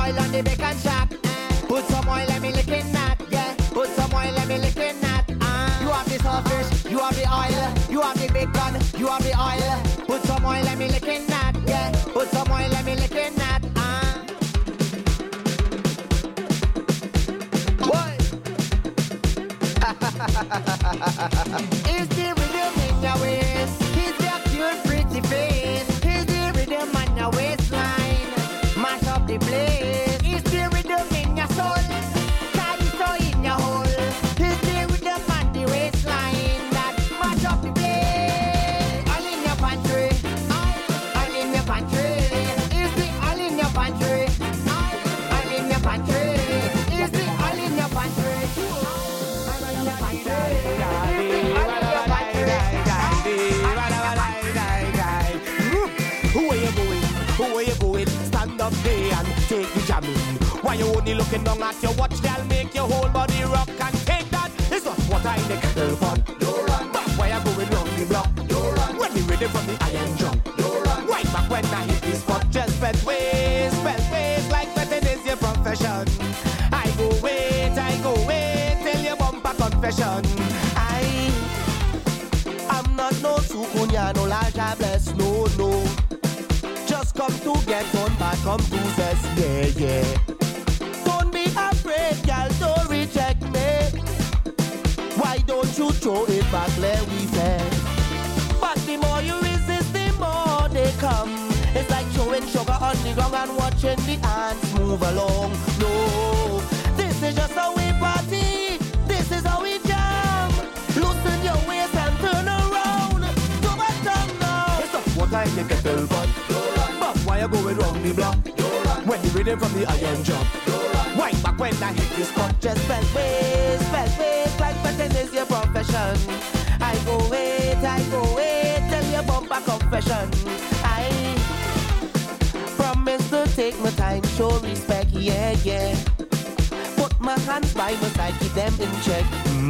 oil on the bacon shack. Put some oil, let me lick in that. Yeah, put some oil, let me lick in that. You have the saltfish, you have the oil, you have the bacon, you have the oil. Put some oil, let me lick in that. Yeah, put some oil, let me lick in that. Boy. Is the rhythm in your waist? Is your cute pretty face? Is the rhythm on your waistline? Mash up the place. Is the rhythm in your soul? Carry so in your hole. Is the rhythm on the waistline that mash up the place? All in your pantry. All in your pantry. Is the all in your pantry? All in your pantry. Is the all in your pantry? All in your pantry. Who are you going? Who are you going? Stand up there and take the jamming. Why you only looking down at your watch? They'll make your whole body rock and take that. It's not what I in the kettle pot. Don't run back. Why you going round the block? Don't run. When you ready from the iron drum. Don't run. Right back when I hit this spot. Just belt ways like betting is your profession. I go wait till you bump a confession. I'm not no sukunya, no large bless, no. Just come to get on back, come to zest, yeah. Don't be afraid, girl, don't reject me. Why don't you throw it back, let we say. But the more you resist, the more they come. It's like throwing sugar on the ground and watching the ants move along. No, this is just how we party. This is how we jam. Loosen your waist and turn around. Do my tongue now. It's not what I think a kettle pot. But why you going round the block? When you reading from the iron drum. Why back when I hit this spot? Just belt ways like betting is your profession. I go wait till you bump a confession. I promise to take my time, show respect, yeah. Put my hands by my side, keep them in check.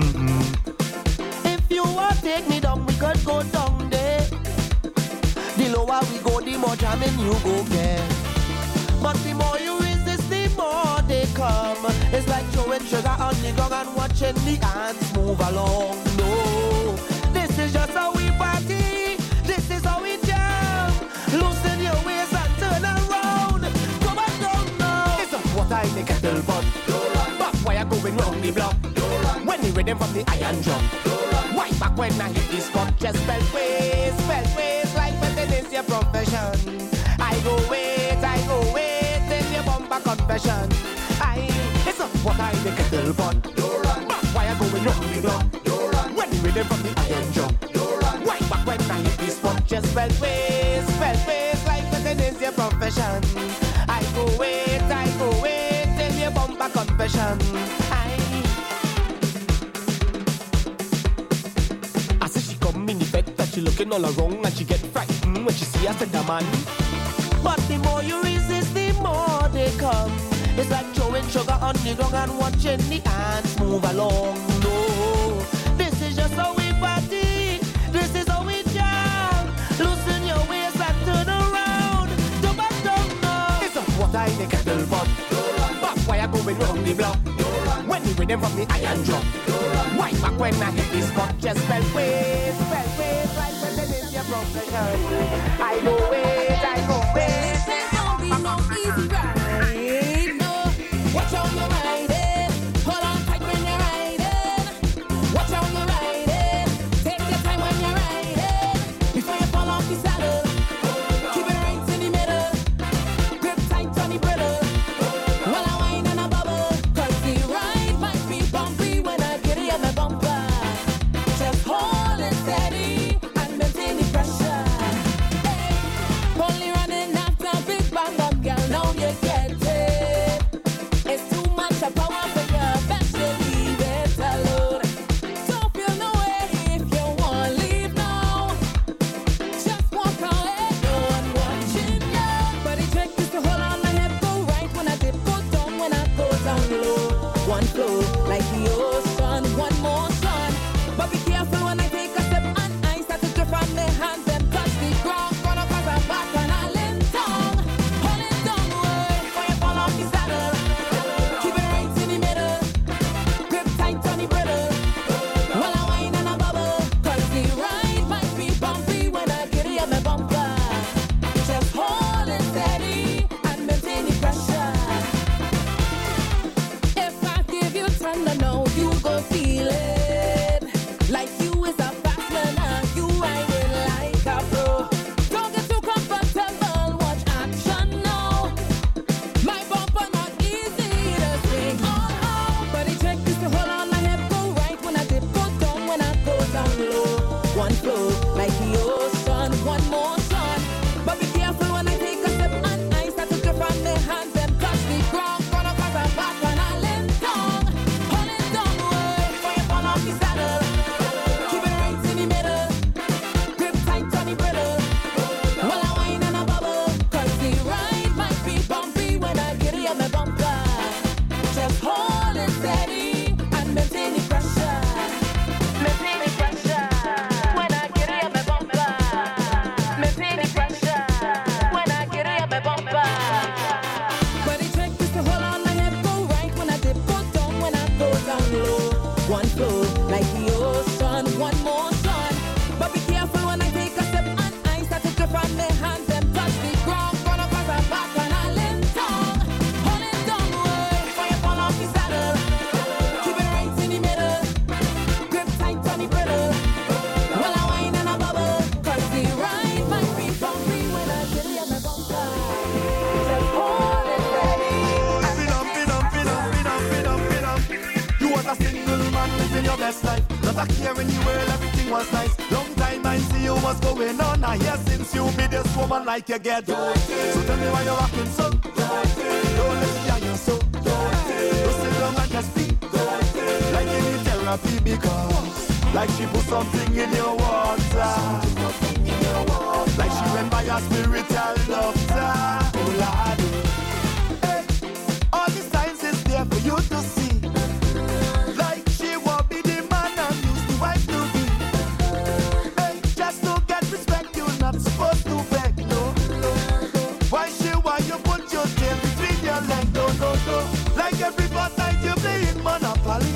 If you want take me down, we could go down there. The lower we go, the more jamming you go get. But the more you resist, the more they come. It's like throwing sugar on the ground and watching the ants move along. No, this is just how we party. This is how we jam. Loosen your waist and turn around. Come on down now. It's not what I make a kettle pot. But why you going round the block? When you rhythm from the iron drum. Why back when I hit this spot? Just belt ways like betting is your profession. I go wait till you bump a confession. It's not what I make a kettle pot. But why you going round the block? When you rhythm from the iron drum. Why back when I hit this spot? Just belt ways like betting is your profession. I go wait till you bump a confession. I say she come in the bed that she looking all around and she get frightened when she see us in the man. But the more you resist, the more they come. It's like throwing sugar on the ground and watching the ants move along. No, this is just how we party. This is how we jam. Loosen your waist and turn around. Do back down now. It's not what I make a kettle pot. But why you going round the block? When you rhythm from the iron drum. Why back when I hit this spot? Just belt ways like when it is your profession. I go wait. There's gonna be no easy ride. No, watch out you're riding. Hold on tight when you're riding. Watch out you're riding. Take your time when you're riding. Before you fall off the saddle. Keep it right in the middle. Grip tight on the bridle. While I whine and I bubble. 'Cause the ride might be bumpy when I get it in the bumper. Just hold it steady and maintain the pressure. Only running after me feel the pressure. Me feel the pressure. When I get it, me bumper. Me feel the pressure. When I get it, me bumper. But the trick is to hold on, my head go right when I dip, go down when I go down low. One flow like the ocean, one motion. But be careful when I take a step on ice. I take it from my hands and touch the ground. Gonna cause a back and I limp down. Hold it down, boy, before you fall off the saddle. Keep it right in the middle. Grip tight on the brittle. While I whine and I bubble. Cause the ride might be bumpy when I get it in my bumper. Just hold it ready. You was a single man living your best life. Not a care in the world, everything was nice. Long time I see you was going on. I hear since you meet this woman like you get. So tell me why you're acting so. Don't let me hear you so. Don't sit down and just speak. Like you need therapy because like she put something in your water. Like she went by your spiritual doctor. Oh Lord, hey, all the signs is there for you to see. Like she won't be the man and used the wife to be. Hey, just to get respect, you're not supposed to beg, no. Why you put your tail between your legs, no. Like every night you playing Monopoly.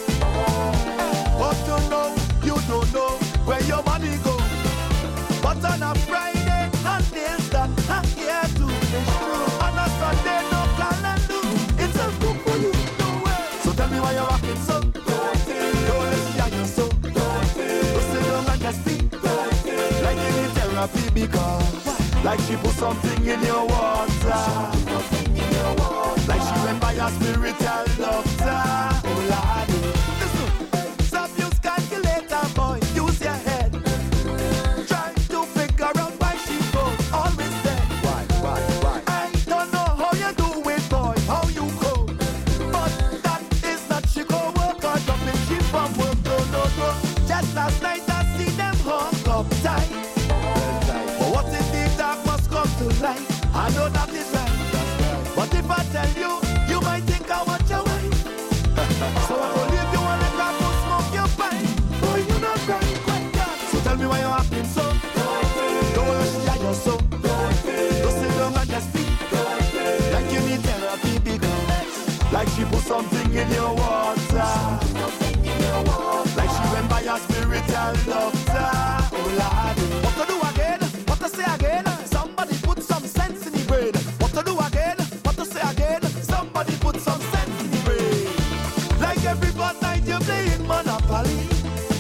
But you don't know where your money go. But on a Friday, and nails that I'm here to destroy. On a Sunday, no calendar. It's a good for you, no way. So tell me why you're acting so. Don't let me hear you so. Don't sit down and just speak. Like you need therapy because like she put something in your water. Like she went by a spiritual doctor. Oh Lord, listen. Stop use calculator, boy. Use your head. Try to figure out why she goes always dead. Why? I don't know how you do it, boy. How you go? But that is not she go work or dropping she from work. No. Just last night I see them hung up tight. But what if the dark must come to light? I know that is right. But if I tell you, you might think I want your wife. So I will leave you on the ground to smoke your pipe. Boy, you not right, quite God. So tell me why you're acting so. Don't let me hear you so. Don't sit down and just speak. Like you need therapy because like she put something in your water. Like she went by a spiritual doctor. Oh Lord, what to do again? What to say again? Somebody put some sense in the brain. What to do again? What to say again? Somebody put some sense in the brain. Like every night you're playing Monopoly.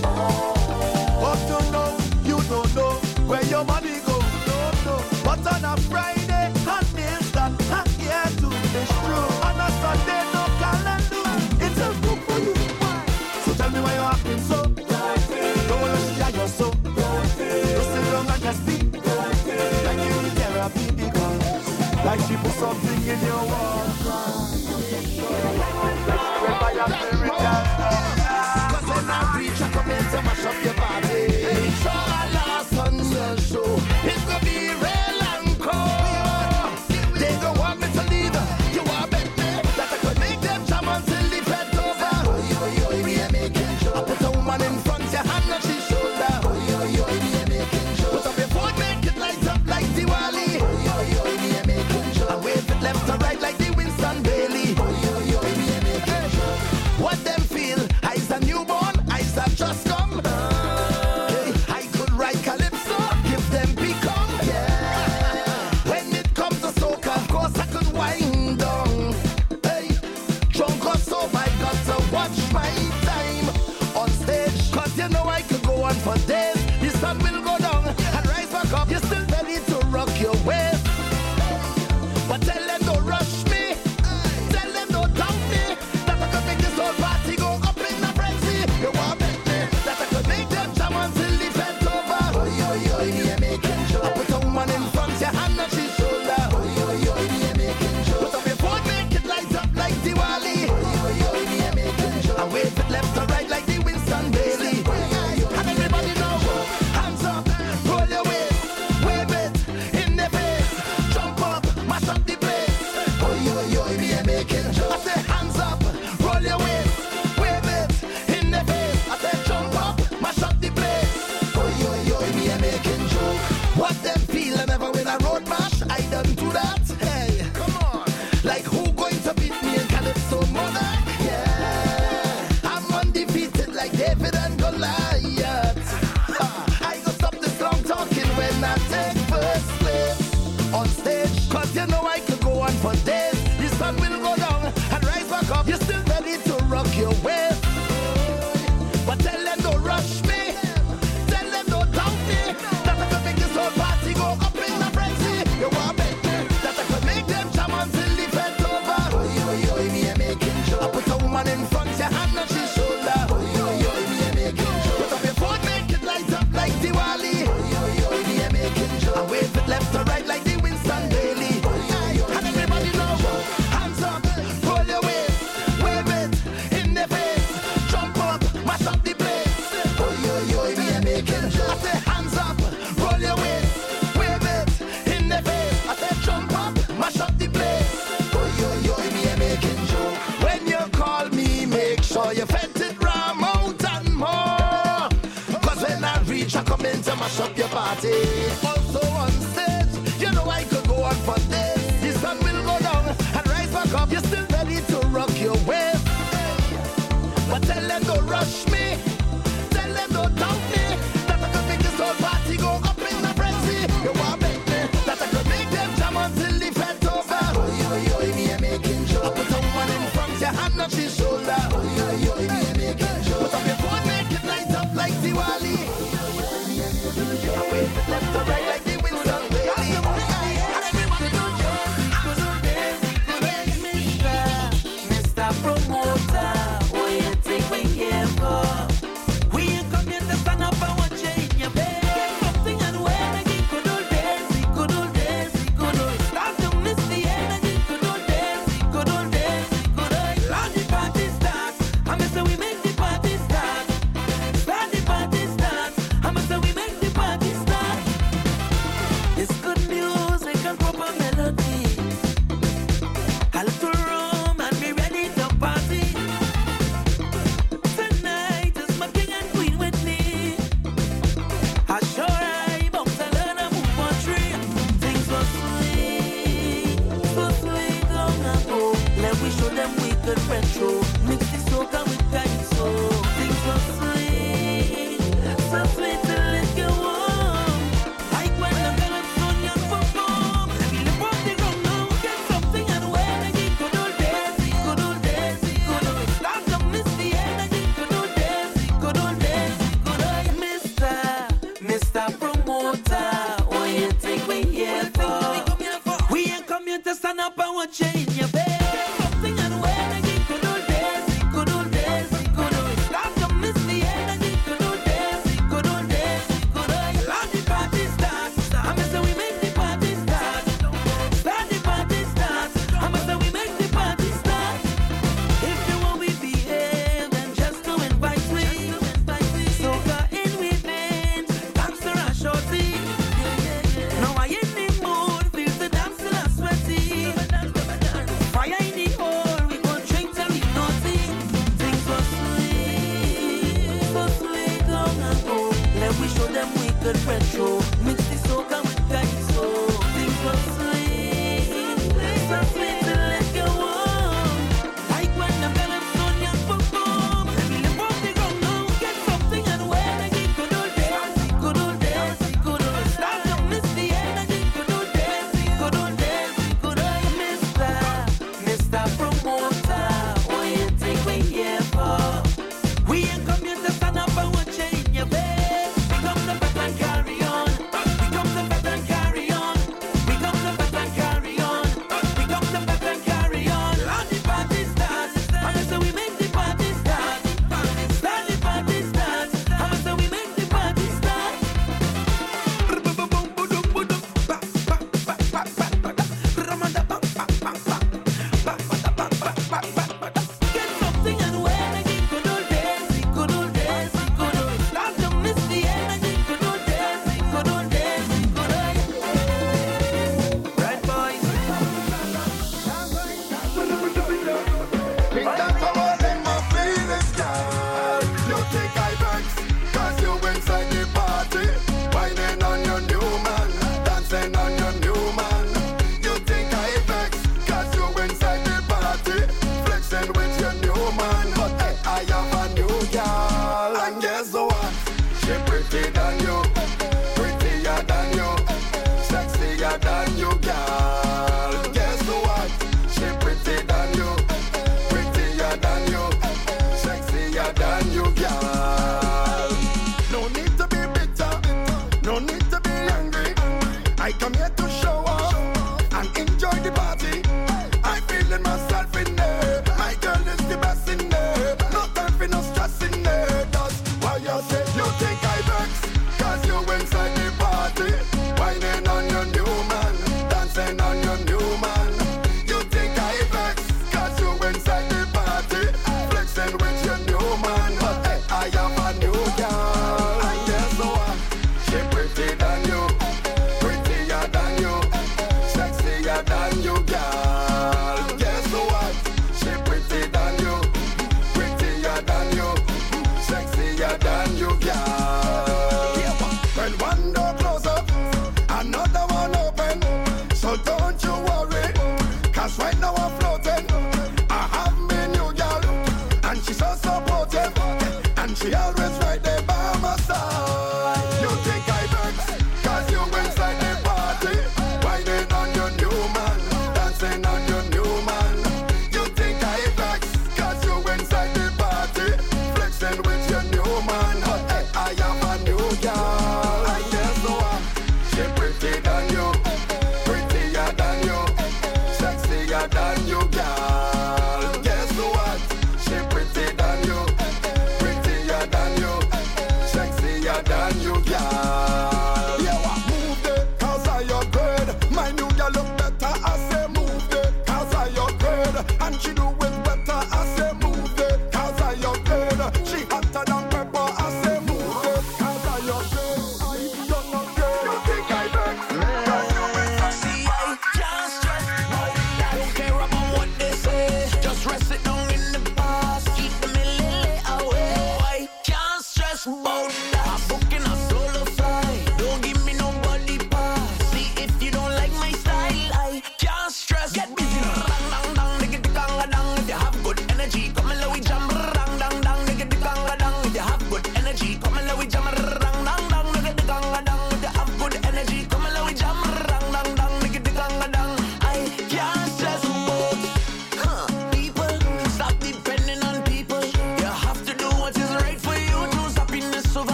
But you don't know where your money go. No. But on a Friday, and nails that I'm here to destroy. On a Sunday, no calendar. It's a book for you. So tell me why you're acting so. Don't let me hear you so. Don't sit down and just speak. Like you need therapy because like she put something in your water. Like she went by your spiritual doctor. Cause when I reach, I come in to mash up your body. It's all I lost on the show. It's gonna be real and cold. They don't want me to leave. You are bet me that I could make them jam until the bed's over. We are making sure. I put a woman in front, your hand on his shoulder. We are making sure. Put up your foot, make it light up like Diwali. We are making sure. And wave it left and right like the Winston Bailey. We are making sure. What them feel? I's a newborn, I's have just come. Hey, I could write calypso, give them become. Yeah. When it comes to soca, of course I could wind down. Hey, drunk or sober, I got to watch my time on stage. Cause you know I could go on for days. The sun will go down and rise back up. You're still ready to rock your waist. But tell them don't rush me. Tell them don't doubt me. That I could make this whole party go up in a frenzy. You want bet me that I could make them jam until the bed's over. We are making sure. I put a woman in front, your hand on his shoulder. We are making sure. Put up your phone, make it light up like Diwali. We are making sure. And wave it left or right like the Winston Bailey. And everybody know, hands up. more. You felt it ram out and more. Cause when I reach, I come in to mash up your party. Also on stage, you know I could go on for this. The sun will go down and rise back up. You're still ready to rock your waist. But tell them don't rush me. Tell them don't doubt me. That I could make this whole party go up in the frenzy. You want make me. That I could make them jam until the felt over. Oi, me a making joke. I put someone in front, your hand on his shoulder. Oi, me a making joke. Put up your phone, make it light up like Diwali. I wave it left to right like the Winston Bailey. And everybody do Mr. Promoter, what you think we here for? We ain't come here to stand up and watch you in your bed. Get something and wear again, good old days, good old days, good old. Start to miss the energy, good old days, good old days, good old. Start the party start, I say we make the party start. Start the party start, I say we make the party start. It's good music and proper melody. A little rum and be ready to party. Tonight is my king and queen with me. I sure I bound to learn a move on tree. Things were sweet long ago. Let we show them we could retro. Mix the soca with calypso. Things were sweet, so sweet till it get warm. Like when the girls on young perform. Let me live on the ground now. Get something and wear again. Good old days, good old days, good old. Start to miss the energy. Good old days, good old days, good old. Mr. Promoter, what you think we here for? We ain't come here to stand up and watch you in your bed. Something and wear again. Good old days.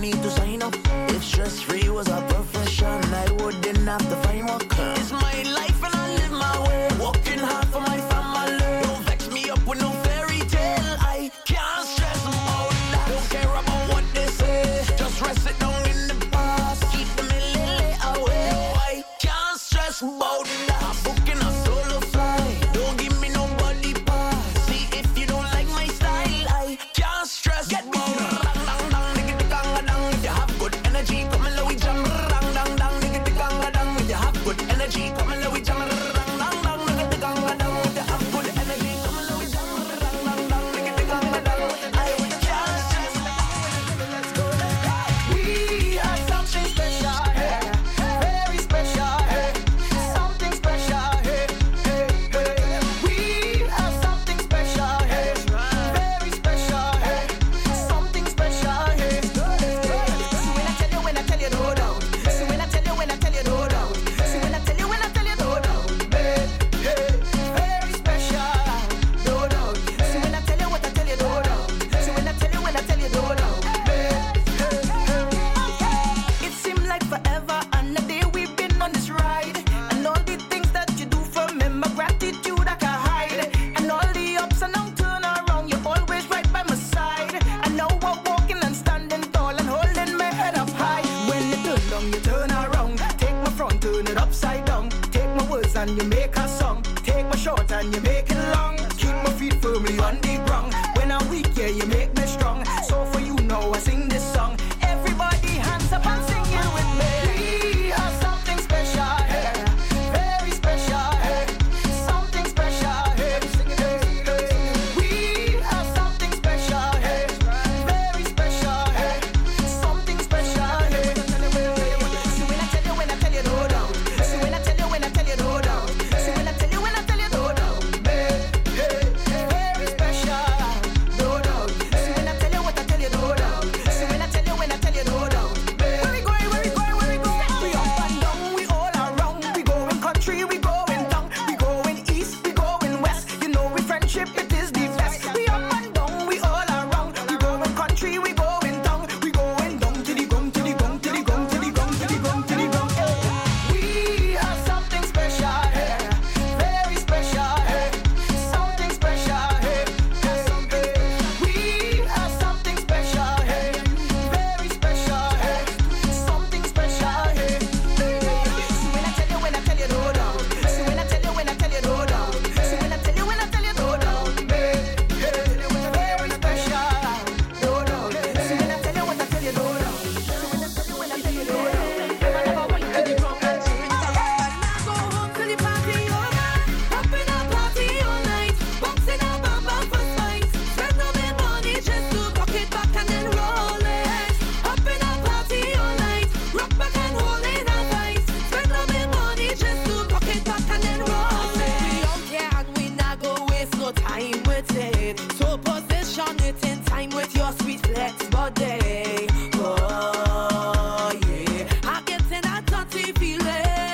need to sign up. If stress-free was a profession, I wouldn't have to find work. It's my life and I live my way. Working hard for my family. Don't vex me up with no fairy tale. I can't stress about that. Don't care about what they say. Just rest it down in the past. Keep them a little away. No, I can't stress about that. I'm booking a solo flight. Don't give me nobody pass. See if you don't like my style, I can't stress. Get me if you have good energy, come and let we jam. If you have good energy, come and let we jam. If you have good energy, come and let we jam. I can't stress. Let's go. We are something special, hey, very special, hey, something special, hey, hey, hey. We are something special, hey, very special, hey, something special, hey. See when I tell you, no doubt. See when I tell you, no doubt. See when I tell you, no doubt. Hey, hey, very special, no doubt. See when I tell you, no doubt. See when I tell you, no doubt. It seemed like forever and a day we've been on this ride. And all the things that you do for me, my gratitude I can hide. And all the ups and downs turn around, you're always right by my side. And now I'm walking and standing tall and holding my head up high. When you turn down, you turn around. Take my front, turn it upside down. Take my words and you make a song. Take my short and you make it long. Keep my feet firmly on the ground. When I'm weak, yeah, you make me strong. So for you now, I sing this song. Everybody hands up and sing it with me. We are something special, hey, very special, hey, something special, hey, we are something special, hey, very special, hey, something special, hey. See when I tell you, no doubt. See when I tell you, no doubt. See when I tell you, no doubt. Hey, very special, no doubt. See when I tell you, no doubt. See when I tell you, no doubt. Where we going? We up and down, we all around. We going country, we going down. We going east, we going west. You know we friendship, it is the best. We up and down, we all around. We going country, we going down. We going down to the gong, to the gong, to the gong, to the gong, to the gong, to the gong. We are something special, hey, very special, hey, something special, hey, we are something special, hey, very special, hey, something special, hey. See when I tell you, no doubt. See when I tell you, no doubt. See when I tell you, no doubt. Hey, very special, no doubt. See when I tell you, no doubt. See when I tell you, no doubt. Go home to the party all night, up in a party all night, bouncing a bam bam for spice. Spend all my money just to rock it back and then roll it. Up in a party all night, rock back and hold it and vice. Spend all my money just to rock it back and then roll it. We don't care and we not go waste no time with it. So position it in time with your sweet flex body. Oh yeah, I'm getting a dirty feeling.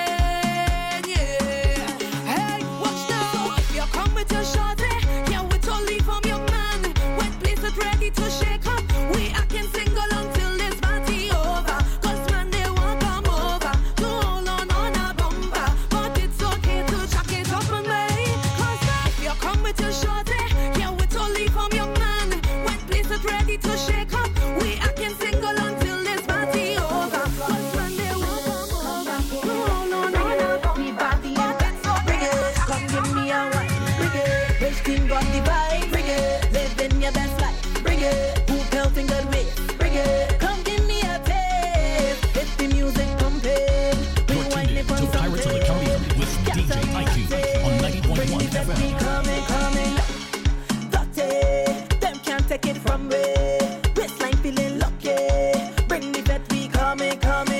Yeah. Hey, watch now. If you come with your shorty, yeah, we totally from your man. When place it ready to shake up, we acting single until this party over. Cause when they won't come over, to hold on a bumper. But it's okay to jack it up on me. Cause if you come with your shorty, yeah, we totally from your man. When place it ready to shake up, we acting single until this party over. Cause when they won't come over, to hold on a bumper. Bring it, come give me a wine. Bring it, rich team got the vibe. Bring it, living your best life. Bring it, who pelting good ways. Bring it, come give me a taste. If the music pumping, we You're wind tuned it in on to Pirates of the Caribbean with DJ IQ on 90.1 FM. Coming, dirty. Them can't take it from me. Waistline feeling lucky. Bring the vet, we coming.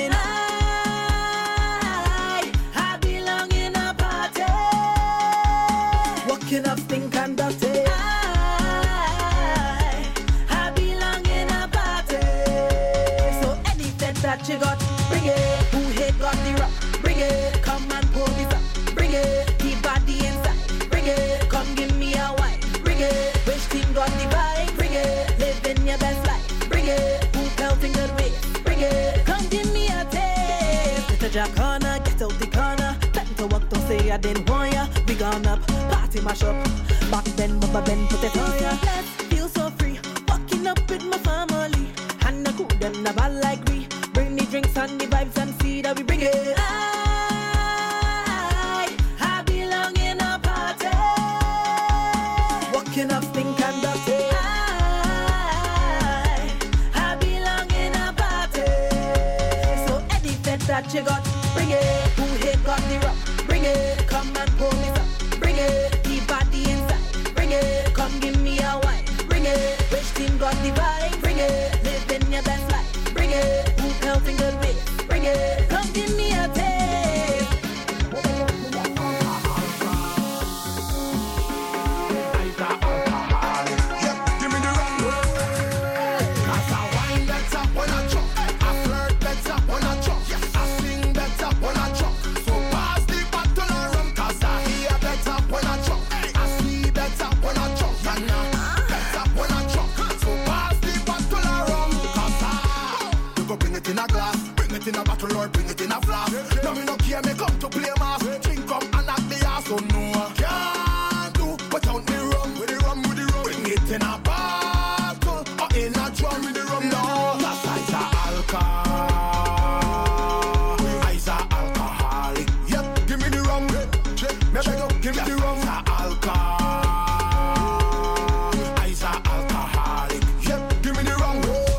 I belong in a party. Walking up stink and dirty. I belong in a party. So any vet that you got, bring it. Who hate got the rock, bring it. Come and pull this up, bring it. The body inside, bring it. Come give me a wine, bring it. Which team got the vibe, bring it. Living your best life, bring it. Who pelting good ways, gone up, party mash up. Back then, Baba Ben put it on ya. Let's feel so free, walking up with my family. And the cool them never like me. Bring the drinks and the vibes and see that we bring it. I belong in a party. Walking up, stink and dirty. I belong in a party. So any fed that you got, bring it. Who here got the rock? Bring it. Come and pull me up. Bring it. Keep body inside. Bring it. Come give me a wine. Bring it. Which team got the vibe? Bring it. Live in your best life. Bring it. Who felt in good ways? Bring it. Come give me a taste. In a battle or bring it in a flask. Now me no care, me come to play mass. Drink come and knock me ass, so no I can't do without me rum. With the rum, with the rum. Bring it in a bottle or in a drum. With the rum, no. That's ice alcohol. Ice alcoholic. Yep, give me the rum. Me beg you, give me the rum. Alcohol. Ice alcoholic. Yep, give me the rum.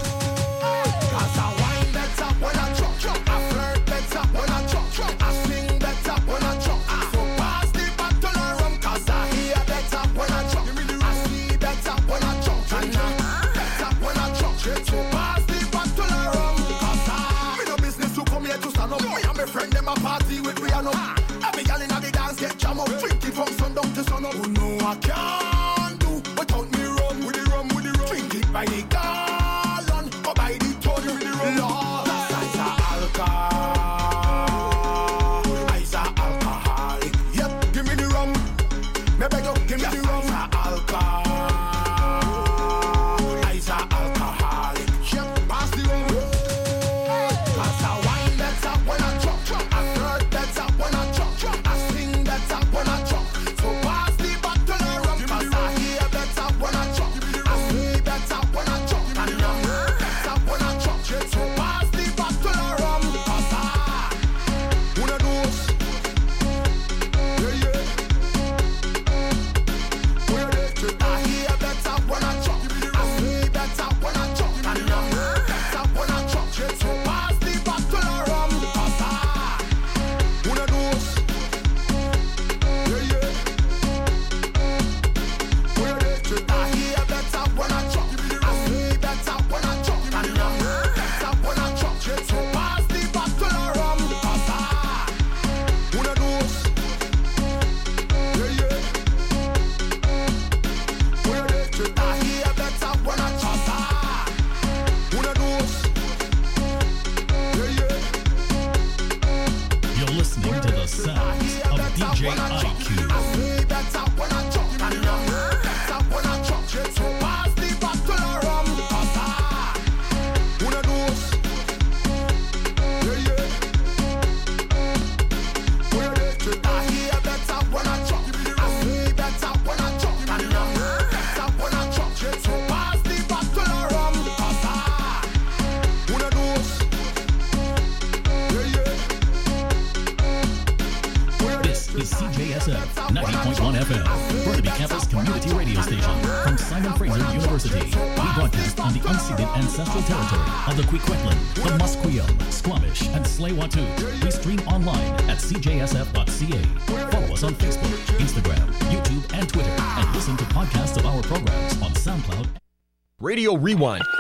Friend them a party with Rihanna. Every girl inna the dance get jam up. Drink it from sundown to sun up. Oh no, I can't do without me rum. With the rum, with the rum. Drink it by the gallon or by the ton. With the rum, Lord. That's ice alcohol. Ice alcoholic. Yep, give me the rum. Me beg you, give me the rum. Alcohol. Ice alcoholic. Yep, pass the rum. Pass the wine that's up when I drop. I flirt that's up when I drop. I sing that's up when I drop. So pass the bottle of rum. Cause I hear that's up when I drop. I see that's up when I drop. I know that's up when I drop. So pass the bottle of rum. Cause I wanna do us. Yeah, yeah. Where they trip. I hear that's up when I drop. I see that's up when I drop. I know that's up when I drop. So pass the bottle of rum. Cause I wanna do us. Yeah, yeah. Where they trip. I hear that's up when I drop. I see that's up when I drop. I know that's up when I drop. So pass the bottle of rum. Cause I wanna do us. Yeah, yeah. Where they trip. I hear that's up when I drop. I wanna do us. Yeah, yeah. You're listening to the sounds of DJ IQ. I see that's up when I drop. I know that's up when I drop. So pass the bottle of rum. Cause I wanna do us. Yeah, yeah. Where they trip. I hear that's up when I drop. I see that's up when I drop. I know that's up when I drop. So pass the bottle of rum. Cause I wanna do us. Yeah, yeah. This is CJSF 90.1 FM, Burnaby Campus Community Radio Station from Simon Fraser University. We broadcast on the unceded ancestral territory of the Kwikwetlan, the Musqueam, Squamish, and Tsleil-Waututh. We stream online at cjsf.ca. Follow us on Facebook, Instagram, YouTube, and Twitter, and listen to podcasts of our programs on SoundCloud. Radio Rewind.